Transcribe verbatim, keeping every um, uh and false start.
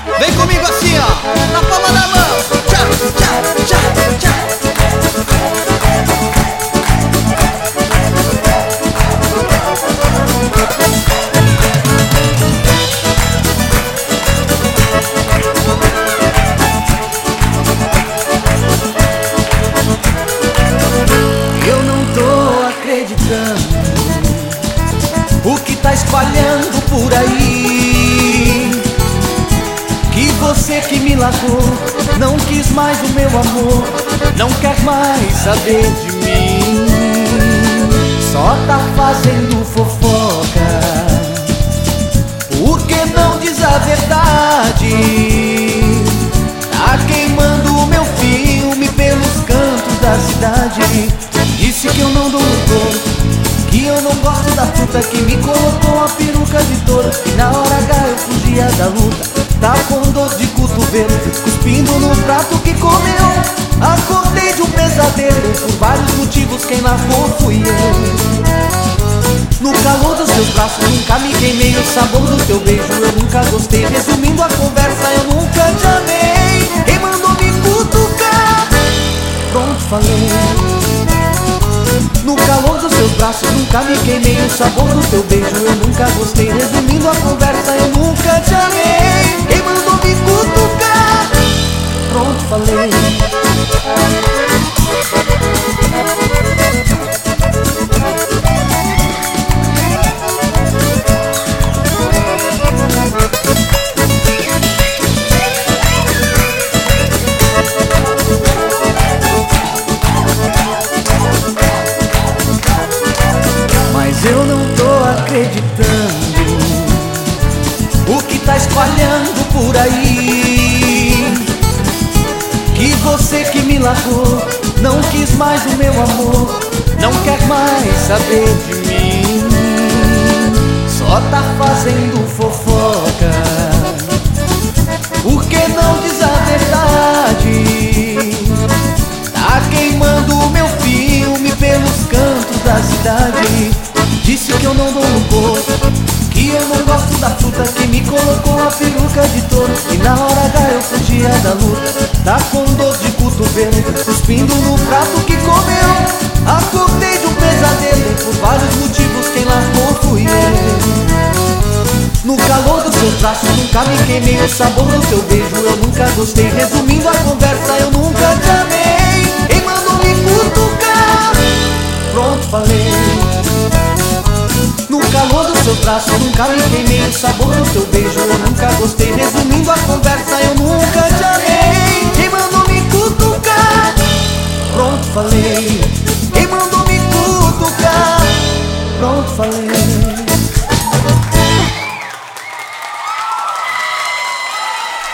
Vem comigo assim, ó, na palma da mão. Tchau, tchau, tchau, tchau. Eu não tô acreditando o que tá espalhando por aí, que você que me largou não quis mais o meu amor, não quer mais saber de mim, só tá fazendo fofoca. Por que não diz a verdade? Tá queimando o meu filme pelos cantos da cidade. Disse que eu não dou cor, que eu não gosto da fruta, que me colocou a peruca de touro, e na hora H eu fugia da luta. Tá com dor de cotovelo, cuspindo no prato que comeu. Acordei de um pesadelo, por vários motivos quem largou fui eu. No calor dos seus braços nunca me queimei, o sabor do teu beijo eu nunca gostei. Resumindo a conversa, eu nunca te amei. Quem mandou me cutucar? Pronto, falei. No calor dos seus braços nunca me queimei, o sabor do teu beijo eu nunca gostei. Resumindo a conversa, eu nunca te amei. Quem mandou me cutucar? Pronto, falei. Mas eu não tô acreditando o que tá espalhando por aí, que você que me largou não quis mais o meu amor, não quer mais saber de mim, só tá fazendo fofoca. Por que não diz a verdade? Tá queimando o meu filme pelos cantos da cidade. Disse que eu não dou cor, que eu não gosto da fruta, que me colocou a peruca de touro, e na hora H eu fugia da luta. Tá com dor de cotovelo, cuspindo no prato que comeu. Acordei de um pesadelo, por vários motivos quem largou fui eu. No calor dos seus braços nunca me queimei, o sabor do teu beijo eu nunca gostei. Resumindo a conversa, eu nunca te amei. Quem mandou me cutucar? Pronto, falei. No calor dos seus braços nunca me queimei, o sabor do teu beijo eu nunca gostei. Resumindo a conversa, eu nunca